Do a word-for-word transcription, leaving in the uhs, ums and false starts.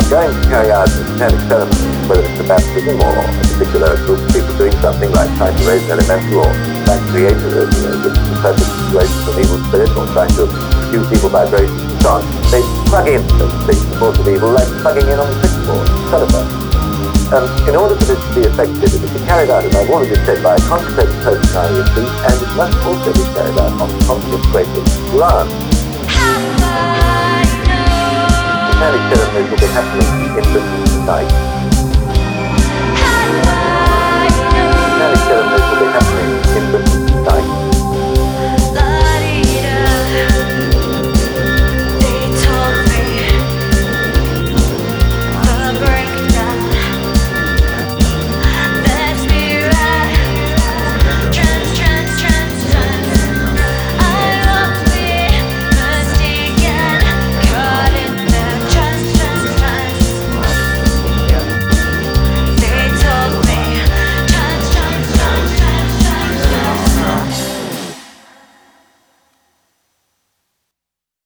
going to carry out a satanic ceremony, whether it's a baptism or a particular group of people doing something like trying to raise an elemental or trying to create a, you know, the perfect situation for an evil spirit or trying to use evil vibrations and so on, they plug in, so to speak, the force of evil like plugging in on the switchboard, telephone. Um, in order for this to be effective, it must be carried out, as I've already said, by a consecrated personality of priest, and it must also be carried out on consecrated ground. The satanic ceremonies will be happening in the night.